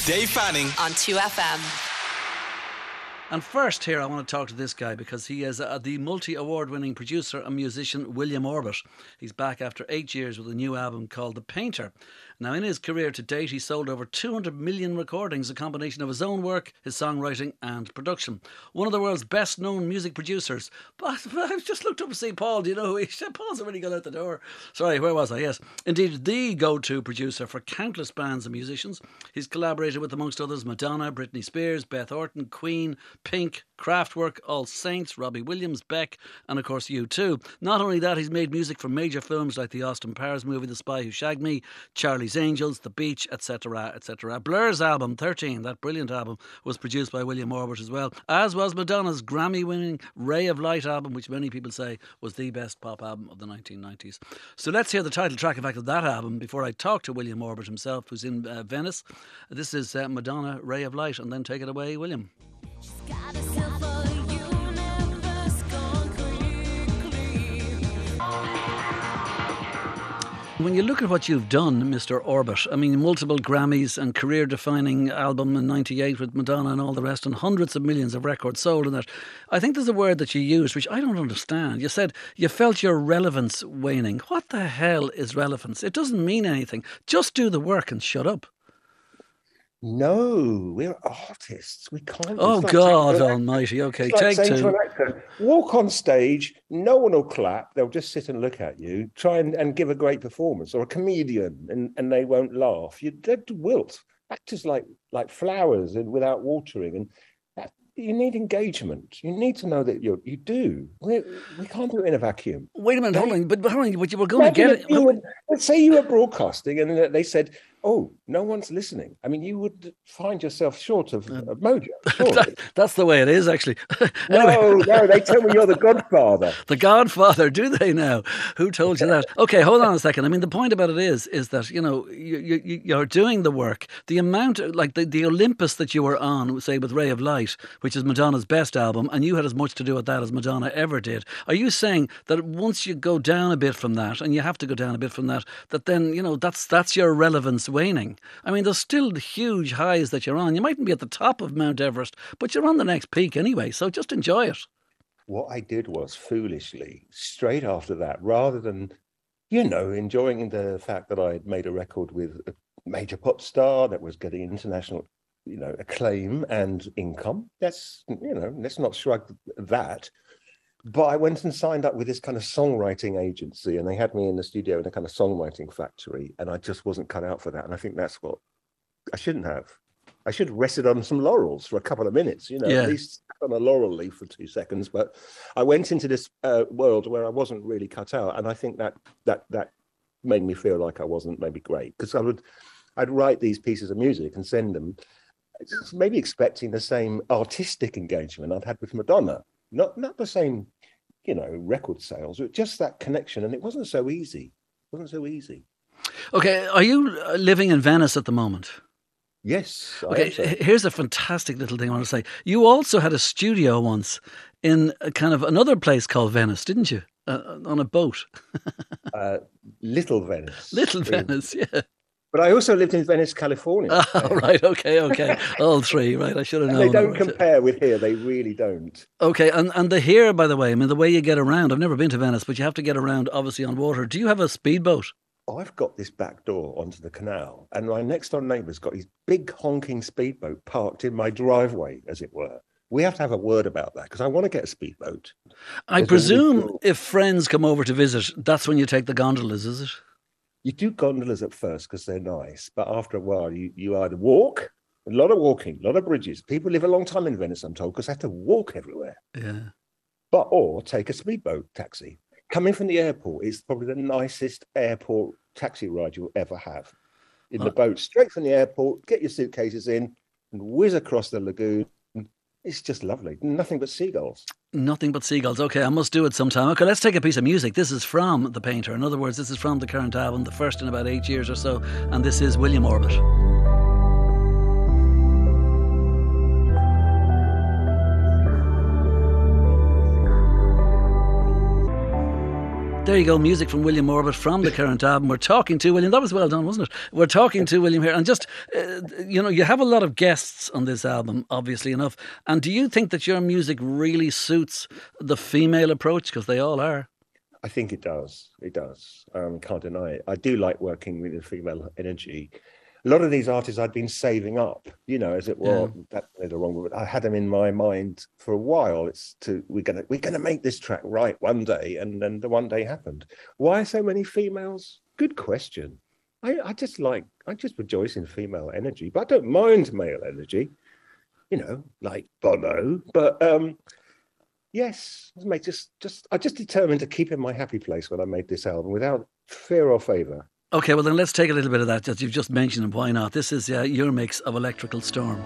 Dave Fanning on 2FM. And first here I want to talk to this guy because he is the multi-award winning producer and musician William Orbit. He's back after 8 years with a new album called The Painter. Now in his career to date he sold over 200 million recordings, a combination of his own work, his songwriting and production. One of the world's best known music producers. But I've just looked up to see Paul. Do you know who he is? Paul's already gone out the door. Sorry, where was I? Yes. Indeed, the go-to producer for countless bands and musicians. He's collaborated with, amongst others, Madonna, Britney Spears, Beth Orton, Queen, Pink, Kraftwerk, All Saints, Robbie Williams, Beck, and of course U2. Not only that, he's made music for major films like the Austin Powers movie The Spy Who Shagged Me, Charlie's Angels, The Beach, etc., etc. Blur's album 13, that brilliant album, was produced by William Orbit as well, as was Madonna's Grammy-winning Ray of Light album, which many people say was the best pop album of the 1990s. So let's hear the title track, in fact, of that album before I talk to William Orbit himself, who's in Venice. This is Madonna, Ray of Light, and then take it away, William. When you look at what you've done, Mr. Orbit, I mean, multiple Grammys and career-defining album in '98 with Madonna and all the rest, and hundreds of millions of records sold in that. I think there's a word that you used, which I don't understand. You said you felt your relevance waning. What the hell is relevance? It doesn't mean anything. Just do the work and shut up. No, we're artists. We can't. Oh, God almighty. Okay, it's like take two. To an actor, walk on stage, no one will clap. They'll just sit and look at you, try and give a great performance, or a comedian, and they won't laugh. You're dead to wilt. Actors like flowers and without watering. And you need engagement. You need to know that you do. We can't do it in a vacuum. Wait a minute, hold on. But you were going to get it. Let's say you were broadcasting and they said, oh, no one's listening. I mean, you would find yourself short of mojo. That's the way it is, actually. Anyway. No, they tell me you're the godfather. The godfather, do they now? Who told you that? Okay, hold on a second. I mean, the point about it is that, you know, you're doing the work. The amount, like the Olympus that you were on, say, with Ray of Light, which is Madonna's best album, and you had as much to do with that as Madonna ever did. Are you saying that once you go down a bit from that, and you have to go down a bit from that, that then, you know, that's your relevance waning? I mean, there's still huge highs that you're on. You mightn't be at the top of Mount Everest, but you're on the next peak anyway, so just enjoy it. What I did was, foolishly, straight after that, rather than, you know, enjoying the fact that I had made a record with a major pop star that was getting international, you know, acclaim and income. That's, you know, let's not shrug that. But I went and signed up with this kind of songwriting agency, and they had me in the studio in a kind of songwriting factory, and I just wasn't cut out for that. And I think that's what I shouldn't have. I should have rested on some laurels for a couple of minutes, you know, at least on a laurel leaf for 2 seconds. But I went into this world where I wasn't really cut out, and I think that made me feel like I wasn't maybe great, because I'd write these pieces of music and send them, maybe expecting the same artistic engagement I'd had with Madonna. Not the same, you know, record sales, but just that connection. And it wasn't so easy. Okay, are you living in Venice at the moment? Yes. Okay, here's a fantastic little thing I want to say. You also had a studio once in a kind of another place called Venice, didn't you? On a boat. Little Venice. Little Venice, yeah. But I also lived in Venice, California. Oh, right, okay. All three, right, I should have known. They don't compare with here, they really don't. Okay, and the here, by the way, I mean, the way you get around, I've never been to Venice, but you have to get around, obviously, on water. Do you have a speedboat? I've got this back door onto the canal, and my next door neighbour's got his big honking speedboat parked in my driveway, as it were. We have to have a word about that, because I want to get a speedboat. I presume if friends come over to visit, that's when you take the gondolas, is it? You do gondolas at first because they're nice, but after a while you either walk, a lot of walking, a lot of bridges. People live a long time in Venice, I'm told, because they have to walk everywhere. Yeah. Or take a speedboat taxi. Coming from the airport is probably the nicest airport taxi ride you'll ever have. In the boat, straight from the airport, get your suitcases in and whiz across the lagoon. It's just lovely. Nothing but seagulls. Nothing but seagulls. Okay, I must do it sometime. Okay, let's take a piece of music. This is from The Painter. In other words, this is from the current album, the first in about 8 years or so. And this is William Orbit. There there you go, music from William Orbit from the current album. We're talking to William. That was well done, wasn't it? We're talking to William here. And just, you have a lot of guests on this album, obviously enough. And do you think that your music really suits the female approach? Because they all are. I think it does. It does. Can't deny it. I do like working with the female energy. A lot of these artists I'd been saving up, as it were. Yeah. That's the wrong word. I had them in my mind for a while. We're gonna make this track right one day, and then the one day happened. Why so many females? Good question. I just rejoice in female energy, but I don't mind male energy. Like Bono. But yes, mate. I just determined to keep in my happy place when I made this album without fear or favour. Okay, well then let's take a little bit of that you've just mentioned, and why not? This is your mix of Electrical Storm.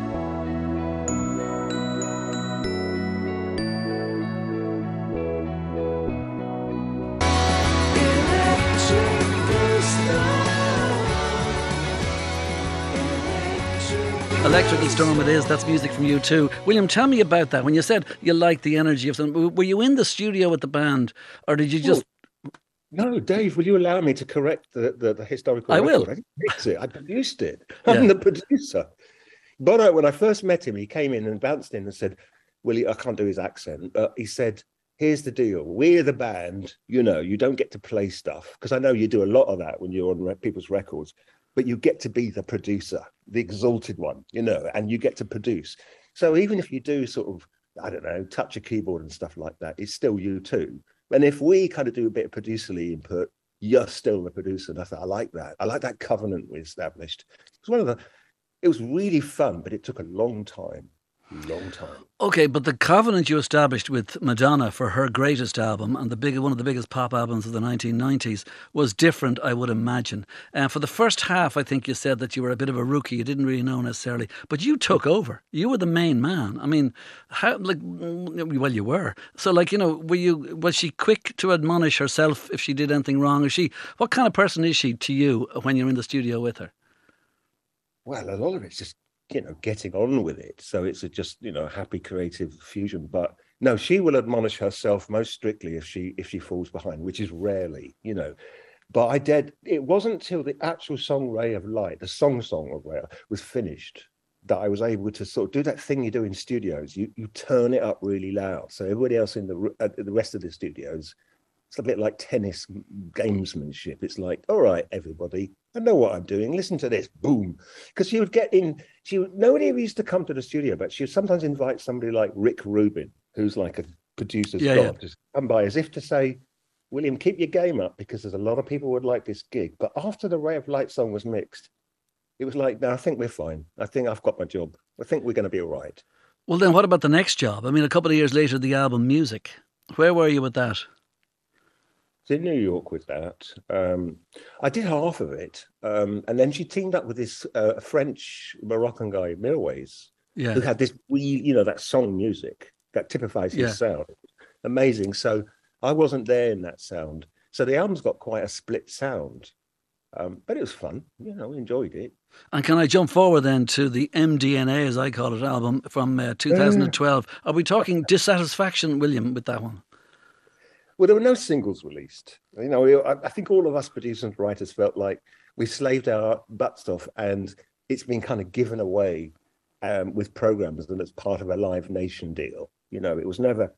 Electrical Storm it is. That's music from U2. William, tell me about that. When you said you liked the energy of them, were you in the studio with the band, or did you just... No, Dave, will you allow me to correct the historical record? I didn't mix it. I produced it. I'm the producer. Bono, when I first met him, he came in and bounced in and said, Willie, I can't do his accent. He said, here's the deal. We're the band. You don't get to play stuff, because I know you do a lot of that when you're on people's records, but you get to be the producer, the exalted one, and you get to produce. So even if you do sort of, I don't know, touch a keyboard and stuff like that, it's still you too. And if we kind of do a bit of producerly input, you're still the producer. And I thought, I like that. I like that covenant we established. It was really fun, but it took a long time. Okay, but the covenant you established with Madonna for her greatest album, and one of the biggest pop albums of the 1990s, was different, I would imagine. For the first half, I think you said that you were a bit of a rookie. You didn't really know necessarily, but you took over. You were the main man. I mean, well, you were. So, was she quick to admonish herself if she did anything wrong? What kind of person is she to you when you're in the studio with her? Well, a lot of it's just getting on with it. So it's just happy creative fusion. But no, she will admonish herself most strictly if she falls behind, which is rarely, But it wasn't until the actual song Ray of Light, the song of Ray, was finished, that I was able to sort of do that thing you do in studios. You turn it up really loud. So everybody else in the rest of the studios, it's a bit like tennis gamesmanship. It's like, all right, everybody, I know what I'm doing. Listen to this, boom. Because she would get in. Nobody ever used to come to the studio, but she would sometimes invite somebody like Rick Rubin, who's like a producer's god, to come by as if to say, William, keep your game up, because there's a lot of people would like this gig. But after the Ray of Light song was mixed, it was like, no, I think we're fine. I think I've got my job. I think we're going to be all right. Well, then what about the next job? I mean, a couple of years later, the album Music. Where were you with that? In New York with that. I did half of it. And then she teamed up with this French Moroccan guy, Mirwais, who had this that song music that typifies his sound. Amazing. So I wasn't there in that sound. So the album's got quite a split sound. But it was fun. We enjoyed it. And can I jump forward then to the MDNA, as I call it, album from 2012? Are we talking Dissatisfaction, William, with that one? Well, there were no singles released. I think all of us producers and writers felt like we slaved our butts off, and it's been kind of given away with programs and as part of a Live Nation deal. It was never.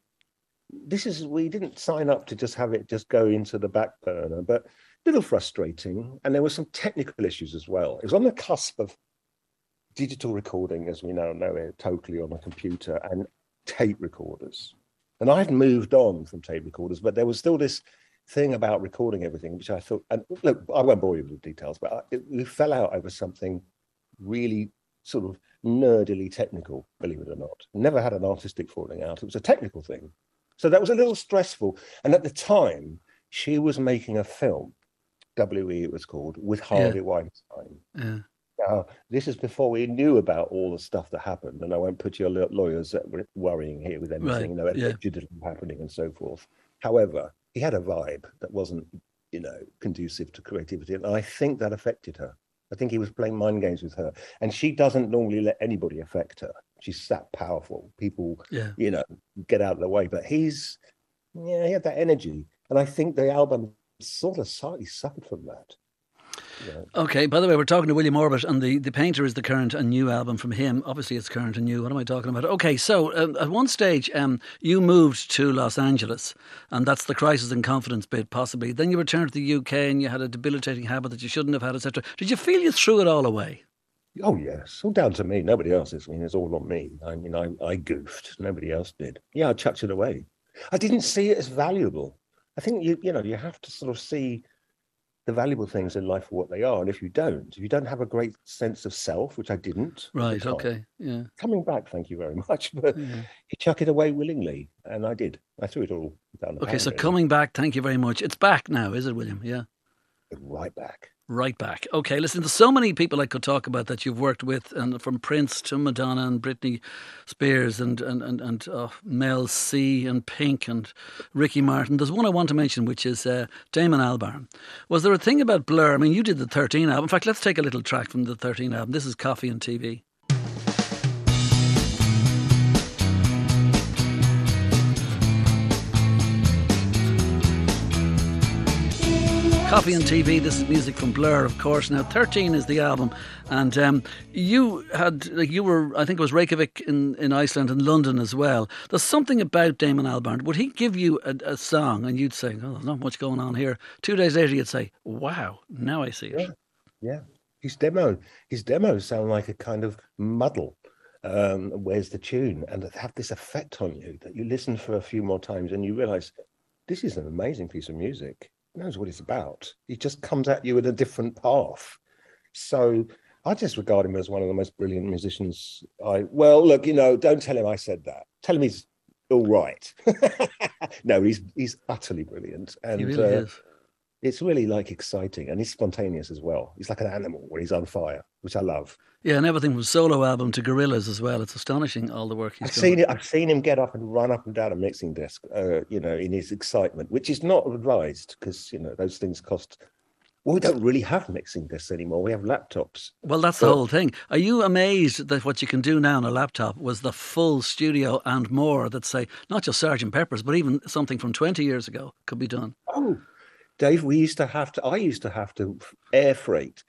We didn't sign up to just have it just go into the back burner, but a little frustrating. And there were some technical issues as well. It was on the cusp of digital recording, as we now know it, totally on a computer, and tape recorders. And I had moved on from tape recorders, but there was still this thing about recording everything, which I thought, and look, I won't bore you with the details, but we fell out over something really sort of nerdily technical, believe it or not. Never had an artistic falling out. It was a technical thing. So that was a little stressful. And at the time, she was making a film, W.E. it was called, with Harvey Weinstein. Yeah. Now, this is before we knew about all the stuff that happened, and I won't put your lawyers worrying here with anything, allegedly happening and so forth. However, he had a vibe that wasn't, conducive to creativity, and I think that affected her. I think he was playing mind games with her, and she doesn't normally let anybody affect her. She's that powerful. People, get out of the way. But he had that energy, And I think the album sort of slightly suffered from that. Yeah. Okay, by the way, we're talking to William Orbit, and the Painter is the current and new album from him. Obviously, it's current and new. What am I talking about? Okay, so at one stage, you moved to Los Angeles, and that's the crisis and confidence bit, possibly. Then you returned to the UK, and you had a debilitating habit that you shouldn't have had, etc. Did you feel you threw it all away? Oh, yes. All down to me. Nobody else is. I mean, it's all on me. I mean, I goofed. Nobody else did. Yeah, I chucked it away. I didn't see it as valuable. I think, you know, you have to sort of see the valuable things in life for what they are. And if you don't have a great sense of self, which I didn't. Right, okay, yeah. Coming back, thank you very much. But you chuck it away willingly. And I did. I threw it all down the Okay, so really. coming back, thank you very much. It's back now, is it, William? Yeah. Right back. Right back. Okay, listen, there's so many people I could talk about that you've worked with, and from Prince to Madonna and Britney Spears and Mel C and Pink and Ricky Martin. There's one I want to mention, which is Damon Albarn. Was there a thing about Blur? I mean, you did the 13 album. In fact, let's take a little track from the 13 album. This is Coffee and TV. Coffee and TV, this is music from Blur, of course. Now, 13 is the album, and you were, I think it was Reykjavik in Iceland and London as well. There's something about Damon Albarn. Would he give you a song and you'd say, oh, there's not much going on here? 2 days later, you'd say, wow, now I see it. Yeah. His demos sound like a kind of muddle. Where's the tune? And they have this effect on you that you listen for a few more times and you realise this is an amazing piece of music. Knows what it's about. He just comes at you in a different path. So I just regard him as one of the most brilliant musicians. Well, look, you know, don't tell him I said that. Tell him he's all right. No, he's utterly brilliant, and he really is. It's really like exciting, and he's spontaneous as well. He's like an animal when he's on fire, which I love. Yeah, and everything from solo album to Gorillaz as well. It's astonishing, all the work he's done. I've seen him get up and run up and down a mixing desk, you know, in his excitement, which is not advised because, you know, those things cost. Well, we don't really have mixing desks anymore. We have laptops. Well, that's the whole thing. Are you amazed that what you can do now on a laptop was the full studio and more that say, not just Sgt. Pepper's, but even something from 20 years ago could be done? Oh, Dave, I used to have to air freight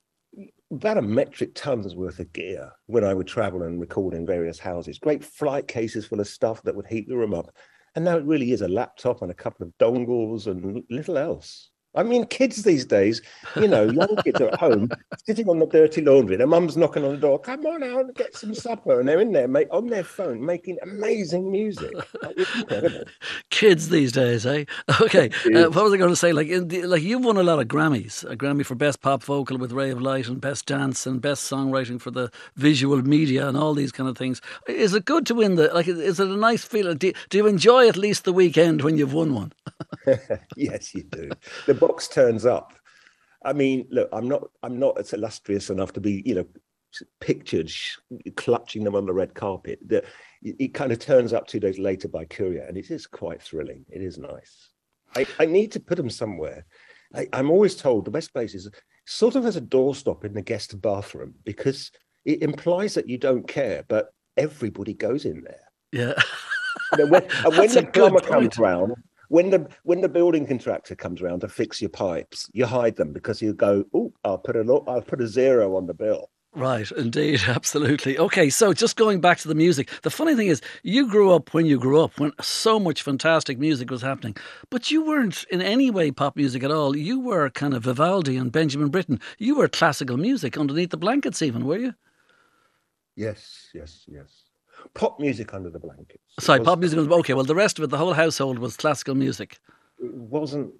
about a metric ton's worth of gear when I would travel and record in various houses. Great flight cases full of stuff that would heat the room up. And now it really is a laptop and a couple of dongles and little else. I mean, kids these days, you know, young kids are at home sitting on the dirty laundry. Their mum's knocking on the door. Come on out and get some supper. And they're in there on their phone making amazing music. It's incredible. Kids these days, eh? Okay. What was I going to say? Like you've won a lot of Grammys. A Grammy for Best Pop Vocal with Ray of Light and Best Dance and Best Songwriting for the Visual Media and all these kind of things. Is it good to win is it a nice feeling? Do you enjoy at least the weekend when you've won one? Yes, you do. The box turns up. I mean, look, I'm not as illustrious enough to be, you know, pictured clutching them on the red carpet. It kind of turns up 2 days later by courier, and it is quite thrilling. It is nice. I need to put them somewhere. I'm always told the best place is sort of as a doorstop in the guest bathroom because it implies that you don't care, but everybody goes in there. Yeah. And when the plumber comes round. When the building contractor comes around to fix your pipes, you hide them because you go, oh, I'll put a zero on the bill. Right, indeed, absolutely. Okay, so just going back to the music, the funny thing is, you grew up when so much fantastic music was happening, but you weren't in any way pop music at all. You were kind of Vivaldi and Benjamin Britten. You were classical music underneath the blankets, even, were you? Yes. Pop music under the blankets. Sorry, pop music. Okay, well, the rest of it, the whole household was classical music. It wasn't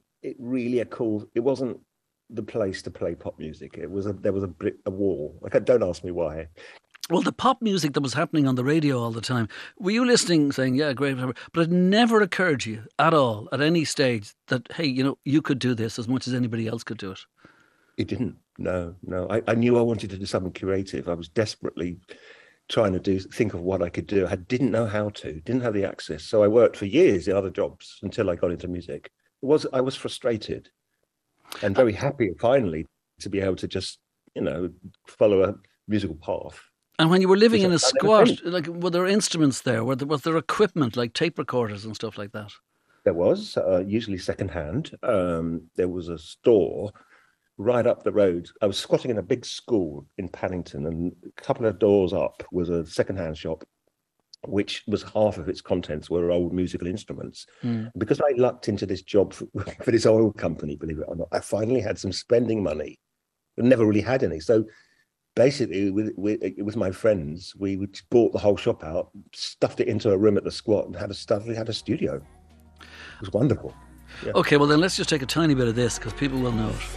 the place to play pop music. There was a wall. Like, don't ask me why. Well, the pop music that was happening on the radio all the time, were you listening, saying, yeah, great, whatever, but it never occurred to you at all, at any stage, that, hey, you know, you could do this as much as anybody else could do it? It didn't. No. I knew I wanted to do something creative. I was desperately trying to think of what I could do. I didn't know how to, didn't have the access. So I worked for years in other jobs until I got into music. I was frustrated and very happy finally to be able to just, you know, follow a musical path. And when you were living in a squat, like, were there instruments there? Was there equipment like tape recorders and stuff like that? There was usually secondhand. There was a store right up the road. I was squatting in a big school in Paddington, and a couple of doors up was a secondhand shop, which was half of its contents were old musical instruments. Because I lucked into this job for this oil company, believe it or not, I finally had some spending money. I never really had any. So basically, with my friends, we bought the whole shop out, stuffed it into a room at the squat, and we had a studio. It was wonderful. Yeah. Okay, well then let's just take a tiny bit of this because people will know it.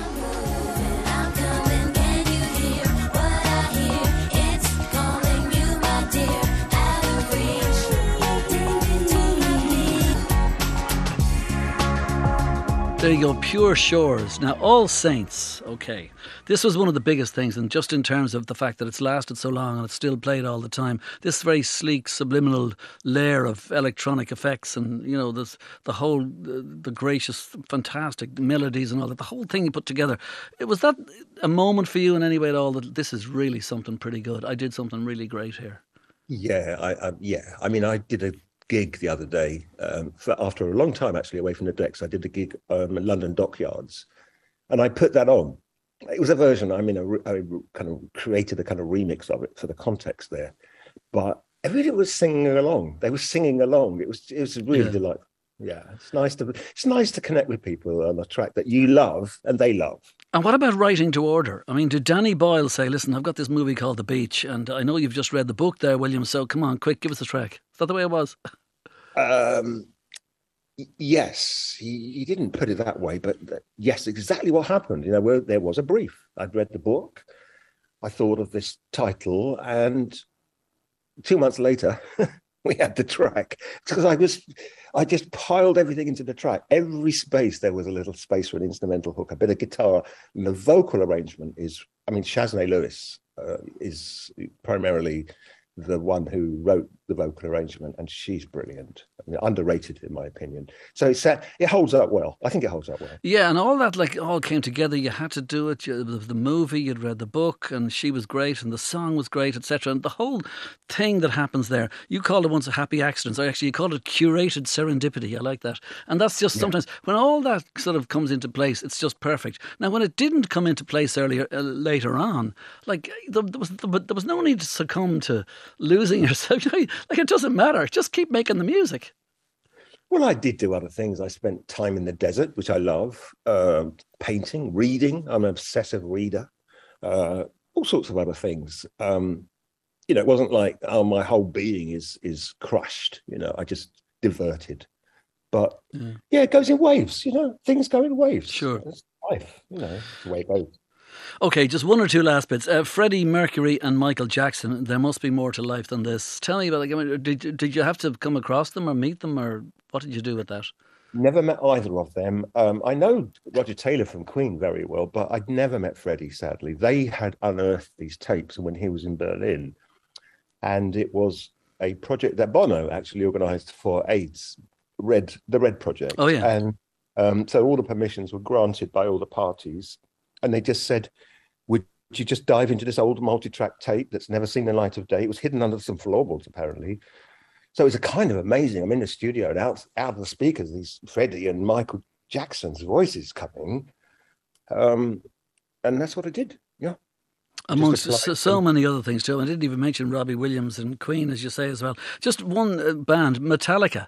There you go, Pure Shores. Now, All Saints, okay. This was one of the biggest things, and just in terms of the fact that it's lasted so long and it's still played all the time, this very sleek, subliminal layer of electronic effects and, you know, this, the gracious, fantastic melodies and all that, the whole thing you put together. Was that a moment for you in any way at all that this is really something pretty good? I did something really great here. Yeah, I mean, I did a gig the other day after a long time actually away from the decks. I did a gig at London Dockyards, and I put that on. It was a version. I mean, I kind of created a kind of remix of it for the context there, but everybody was singing along. They were singing along. It was really delightful. Yeah, it's nice to connect with people on a track that you love and they love. And what about writing to order? I mean, did Danny Boyle say, "Listen, I've got this movie called The Beach, and I know you've just read the book there, William, so come on, quick, give us a track"? Is that the way it was? Yes, he didn't put it that way, but yes, exactly what happened. You know, there was a brief. I'd read the book. I thought of this title, and 2 months later, we had the track because I just piled everything into the track. Every space there was a little space for an instrumental hook, a bit of guitar, and the vocal arrangement is. I mean, Shaznay Lewis is primarily the one who wrote the vocal arrangement, and she's brilliant. I mean, underrated in my opinion. So it holds up well. I think it holds up well. Yeah, and all that all came together. You had to do it. The movie, you'd read the book, and she was great, and the song was great, etc. And the whole thing that happens there, you called it once a happy accident. Or actually, you called it curated serendipity. I like that. And that's just sometimes when all that sort of comes into place, it's just perfect. Now, when it didn't come into place later on, like there was no need to succumb to losing yourself. Like, it doesn't matter. Just keep making the music. Well, I did do other things. I spent time in the desert, which I love, painting, reading. I'm an obsessive reader, all sorts of other things. You know, it wasn't like, oh, my whole being is crushed. You know, I just diverted. But yeah, it goes in waves. You know, things go in waves. Sure. It's life, you know, it's the way it goes. Okay, just one or two last bits. Freddie Mercury and Michael Jackson, there must be more to life than this. Tell me about it. Did you have to come across them or meet them, or what did you do with that? Never met either of them. I know Roger Taylor from Queen very well, but I'd never met Freddie, sadly. They had unearthed these tapes when he was in Berlin, and it was a project that Bono actually organised for AIDS, the Red Project. Oh, yeah. And so all the permissions were granted by all the parties. And they just said, would you just dive into this old multi-track tape that's never seen the light of day? It was hidden under some floorboards, apparently. So it was a kind of amazing. I'm in the studio and out of the speakers, these Freddie and Michael Jackson's voices coming. And that's what I did, yeah. Amongst so many other things, too. I didn't even mention Robbie Williams and Queen, as you say, as well. Just one band, Metallica.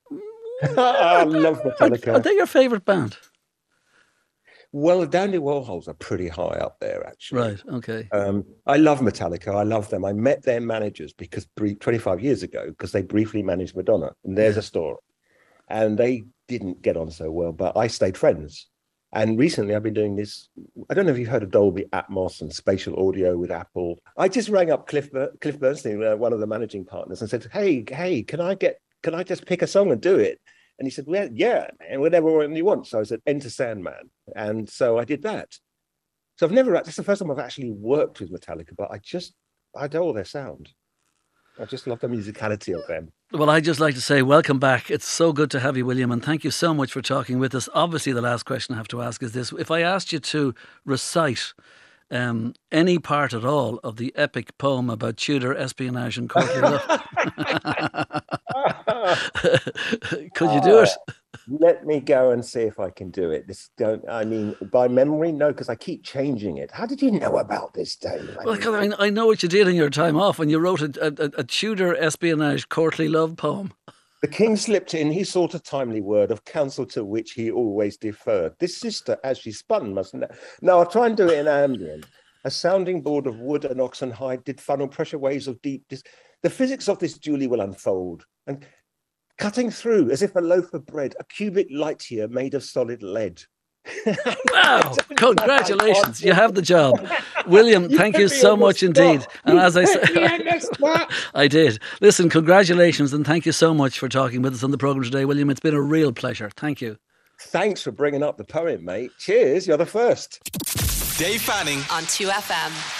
I love Metallica. Are they your favourite band? Well, the Dandy Warhols are pretty high up there, actually. Right, okay. I love Metallica. I love them. I met their managers 25 years ago because they briefly managed Madonna. And there's a story. And they didn't get on so well, but I stayed friends. And recently I've been doing this. I don't know if you've heard of Dolby Atmos and spatial audio with Apple. I just rang up Cliff Bernstein, one of the managing partners, and said, hey, can I just pick a song and do it? And he said, well, yeah, and whatever one you want. So I said, Enter Sandman. And so I did that. So that's the first time I've actually worked with Metallica, but I adore their sound. I just love the musicality of them. Well, I'd just like to say welcome back. It's so good to have you, William, and thank you so much for talking with us. Obviously, the last question I have to ask is this. If I asked you to recite any part at all of the epic poem about Tudor espionage and courtly love. Could you do it? Let me go and see if I can do it. By memory, no, because I keep changing it. How did you know about this, Dave? Well, I know what you did in your time off when you wrote a Tudor espionage courtly love poem. The king slipped in, he sought a timely word of counsel to which he always deferred. This sister, as she spun, must know. No, I'll try and do it in ambient. A sounding board of wood and oxen hide did funnel pressure waves of deep. The physics of this duly will unfold, and cutting through as if a loaf of bread, a cubic light year made of solid lead. Wow, congratulations, you have the job. William, thank you so much indeed. And as I said, I did. Listen, congratulations and thank you so much for talking with us on the programme today, William. It's been a real pleasure. Thank you. Thanks for bringing up the poem, mate. Cheers, you're the first. Dave Fanning on 2FM.